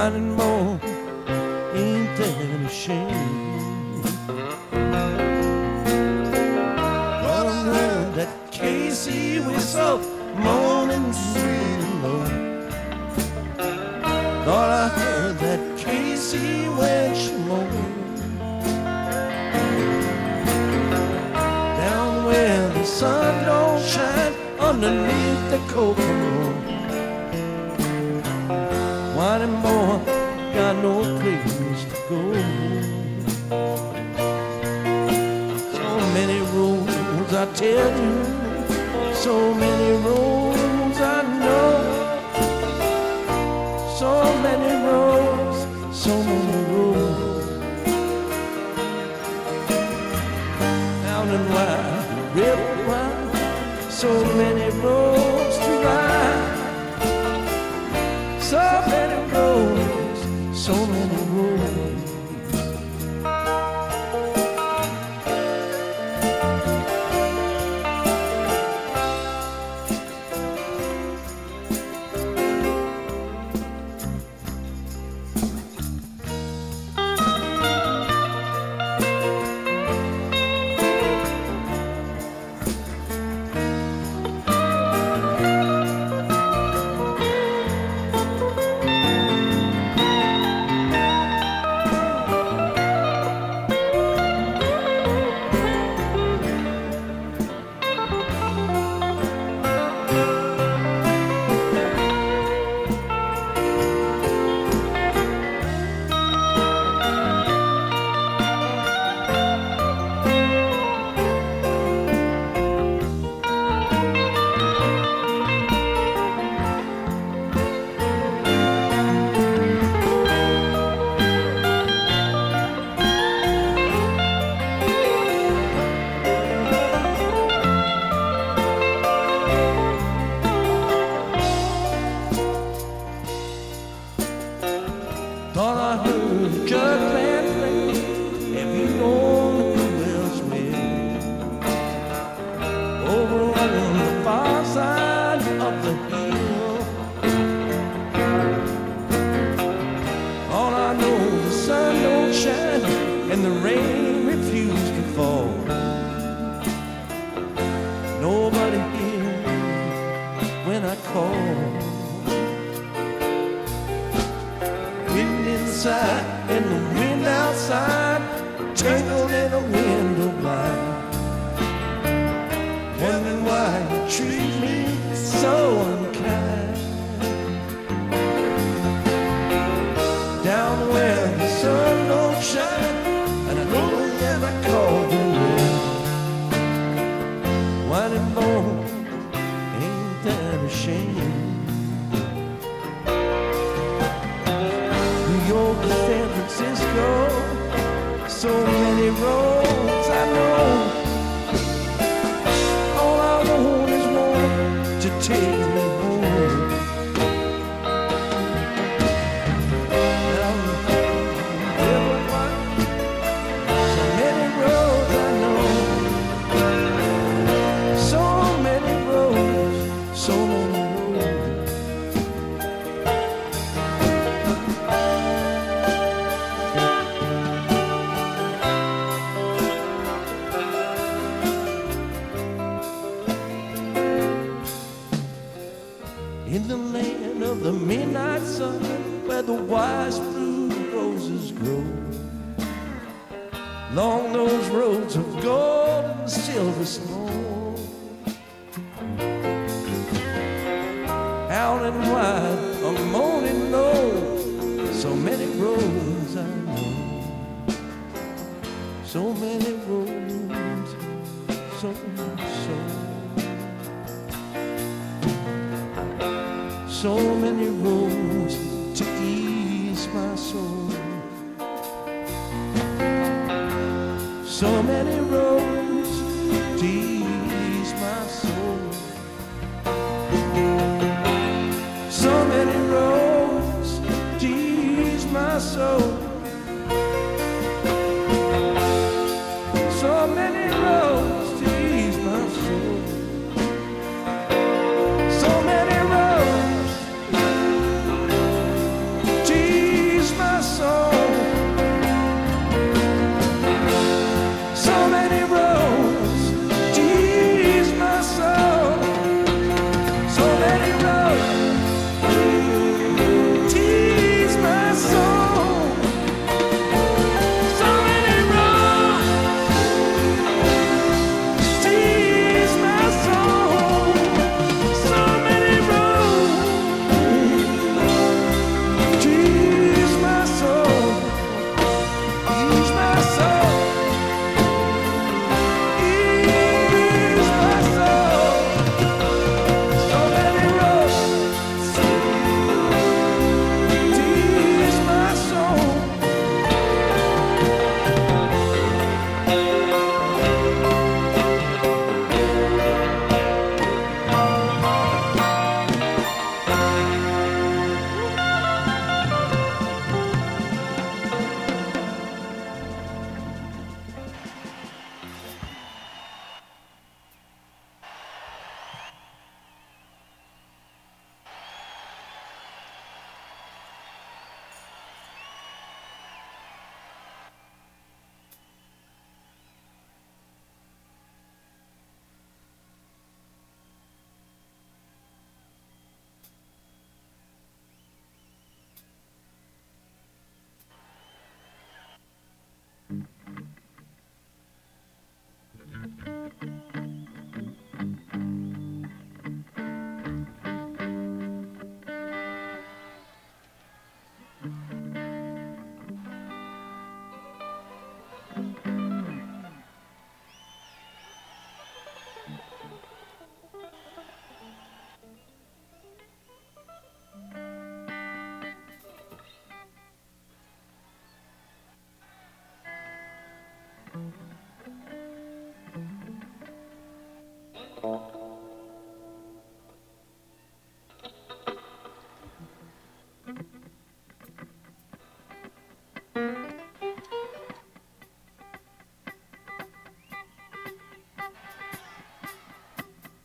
wanting more, ain't that a shame? But I heard that Casey whistle morning sweet and low. Thought I heard that Casey when she moaned down where the sun don't shine underneath the cocoa. Wanting more, got no place to go. So many roads I tell you, so many roads I know. So many roads, so many roads. Down and wide, river wide, so many roads to ride. So many roads, so many roads. Thought I heard Kirk Van play, if you know who else will. Over on the far side of the hill. All I know, the sun don't shine and the rain refused to fall. Nobody here when I call. Inside and the wind outside tangled in a window blind. Wondering why you treat me so unkind. Down where the sun don't shine, and I know you never called you red. Wanting more, ain't that a shame? York to San Francisco, so many roads I know. All I want is one to take me home. Down the river wide, so many roads I know. So many roads, so many roads. In the land of the midnight sun, where the wise blue roses grow, along those roads of gold and silver snow, out and wide, a moaning low, so many roads I know, so many roads, so. So many roads to ease my soul. So many roads to ease